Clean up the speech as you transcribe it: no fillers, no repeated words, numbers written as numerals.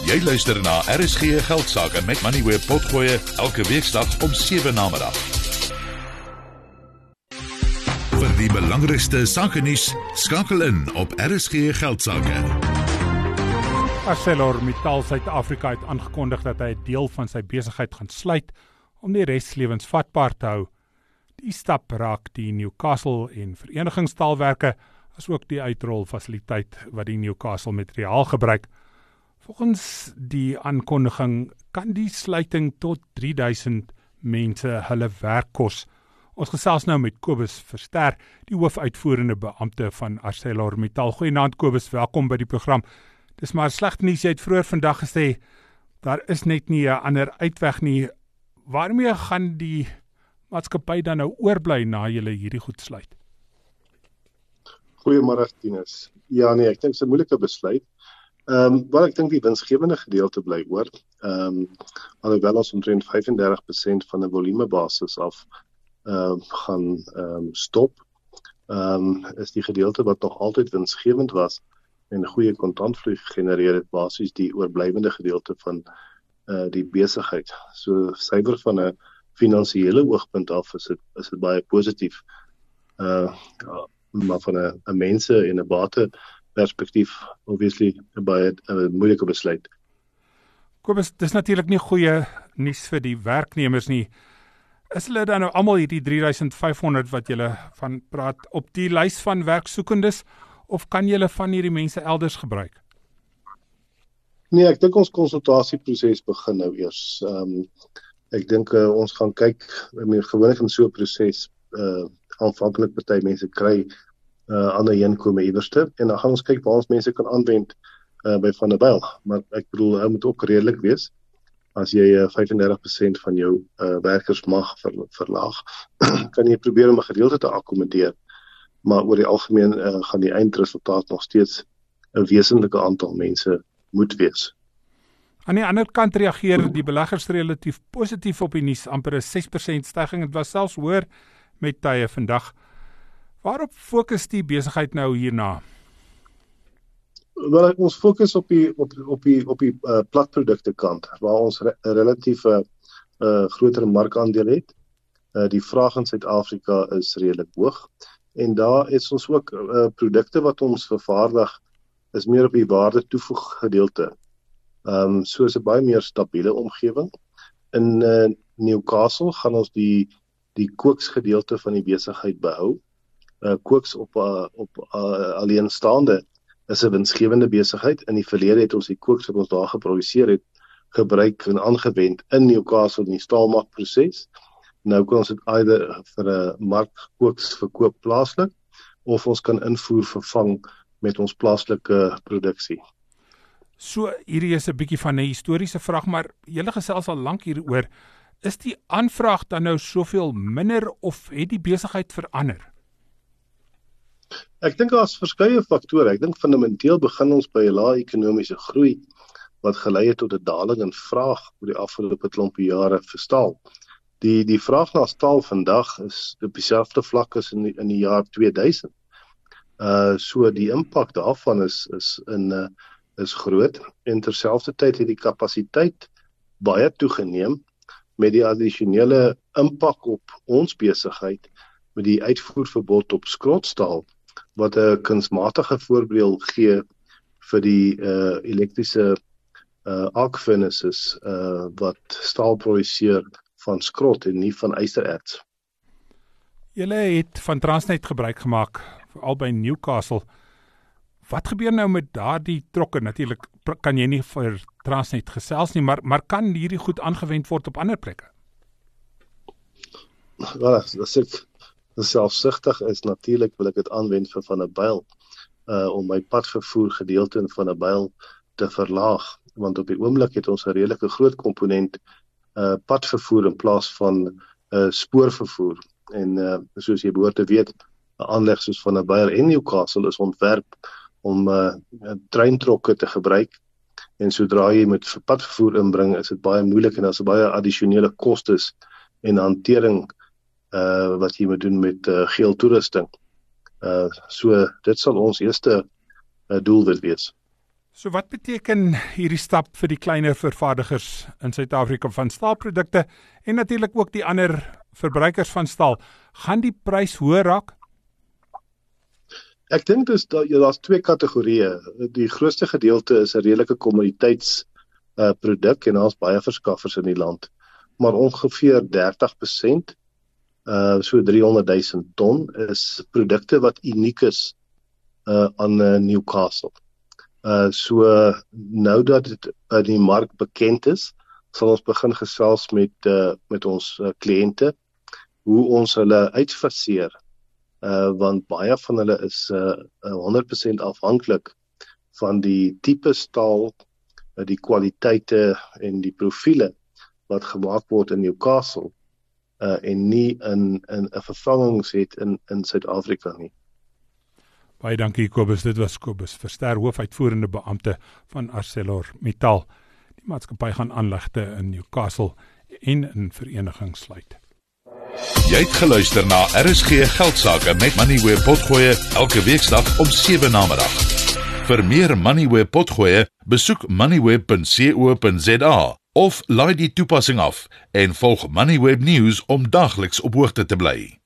Jy luister na RSG Geldsaake met Money Web Potgoe elke weeksdag om 7 namiddag. Vir die belangrikste sakenuus, skakel in op RSG Geldsaake. ArcelorMittal Suid-Afrika het aangekondig dat hy 'n deel van sy besigheid gaan sluit om die res lewensvatbaar te hou. Die stap raak die Newcastle en verenigingstaalwerke as ook die uitrolfasiliteit wat die Newcastle materiaal gebruik. Volgens die aankondiging kan die sluiting tot 3000 mense hulle werk kos. Ons gesels nou met Kobus Verster, die hoofuitvoerende beampte van ArcelorMittal. Goeienaand Kobus, welkom by die program. Dis maar slegte nuus, jy het vroeër vandag gesê, daar is net nie 'n ander uitweg nie. Waarmee gaan die maatskappy dan nou oorbly na julle hierdie goed sluit? Goeiemôre Tinus. Ja nee, ek dink dit is 'n moeilike besluit. Wel ek dink die winsgewende gedeelte bly oor. Alhoewel ons omtrent 35% van 'n volumebasis af gaan stop, is die gedeelte wat nog altyd winsgewend was en 'n goeie kontantvloei gegenereer het, basies die oorblywende gedeelte van die besigheid. So suiwer van 'n finansiële oogpunt af is dit baie positief. Maar van 'n mense en 'n bate perspektief, obviously, baie 'n moeilike besluit. Kobus, dis natuurlik nie goeie nuus vir die werknemers nie. Is hulle dan nou almal hierdie 3500 wat julle van praat op die lys van werksoekendes, of kan julle van hierdie mense elders gebruik? Nee, ek dink ons konsultasieproses begin nou eers. Ek dink ons gaan kyk, gewoonlik in so 'n proses, aanvanklik party mense kry ander heenkome iewerste, en dan gaan ons kyk waar ons mense kan aanwend by Van der Bijl. Maar ek bedoel, hy moet ook redelik wees. As jy 35% van jou werkers mag verlaag, kan jy probeer om 'n gedeelte te akkommodeer. Maar oor die algemeen gaan die eindresultaat nog steeds 'n wesentlike aantal mense moet wees. Aan die ander kant reageer die beleggers relatief positief op die nuus, amper 'n 6% styging. Dit was selfs hoër met tye vandag. Waarop fokus die besigheid nou hierna? Wel, ons fokus op die platprodukte kant, waar ons relatief groter markandeel het. Die vraag in Suid-Afrika is redelik hoog, en daar is ons ook produkte wat ons vervaardig is meer op die waarde toevoeg gedeelte. So is 'n baie meer stabiele omgewing. In Newcastle gaan ons die kooksgedeelte van die besigheid behou. Kooks op alleenstaande is 'n winsgewende besigheid. In die verlede het ons die kooks wat ons daar geproduseer het, gebruik en aangewend in Newcastle in die staalmakproses. Nou kan ons dit either vir 'n markkooks verkoop plaaslik, of ons kan invoer vervang met ons plaaslike produksie. So, hierdie is 'n bietjie van 'n historiese vraag, maar julle gesels al lank hieroor. Is die aanvraag dan nou soveel minder, of het die besigheid verander? Ek dink daar is verskeie faktore. Ek dink fundamenteel begin ons by 'n lae ekonomiese groei, wat gelei het tot 'n daling in vraag oor die afgelope klompie jare vir staal. Die vraag na staal vandag is op dieselfde vlak as in die jaar 2000. So die impak daarvan is groot, en terselfdertyd het die kapasiteit baie toegeneem met die addisionele impak op ons besigheid met die uitvoerverbod op skrotstaal, wat 'n kunsmatige voorbeeld gee vir die elektriese arc furnaces wat staal produseer van skrot en nie van ystererts. Julle het van Transnet gebruik gemaak, veral by Newcastle. Wat gebeur nou met daardie trokke? Natuurlik kan jy nie vir Transnet gesels nie, maar kan hierdie goed aangewend word op ander plekke? Wel, as ek selfsugtig is, natuurlik wil ek dit aanwend vir Van der Bijl, om my padvervoer gedeelte in Van der Bijl te verlaag, want op die oomblik het ons 'n redelike groot komponent padvervoer in plaas van spoorvervoer. En soos jy behoort te weet, 'n aanleg soos Van der Bijl en Newcastle is ontwerp om treintrokke te gebruik, en sodra jy met padvervoer inbring, is dit baie moeilik en daar's baie addisionele kostes en hantering wat jy moet doen met geel toerusting. So dit sal ons eerste doelwit wees. So wat beteken hierdie stap vir die kleiner vervaardigers in Suid-Afrika van staalprodukte en natuurlik ook die ander verbruikers van staal? Gaan die prys hoër raak? Ek dink daar's twee kategorieë. Die grootste gedeelte is 'n redelike kommoditeitsproduk en daar's baie verskaffers in die land. Maar ongeveer 30%, so 300 000 ton, is produkte wat uniek is aan Newcastle. So nou dat dit in die mark bekend is, sal ons begin gesels met ons kliënte hoe ons hulle uitfaseer, want baie van hulle is 100% afhanklik van die tipe staal, die kwaliteite en die profiele wat gemaak word in Newcastle en nie in 'n vervangings het in Suid-Afrika nie. Baie dankie Kobus, dit was Kobus Verster, hoofuitvoerende beampte van ArcelorMittal. Die maatskappy gaan aanlegte in Newcastle en in vereniging sluit. Jy het geluister na RSG Geldsaake met Moneyweb Potgoe elke weeksdag om 7 namiddag. Vir meer Moneyweb Potgoe, besoek moneyweb.co.za of laai die toepassing af en volg Moneyweb News om dagliks op hoogte te bly.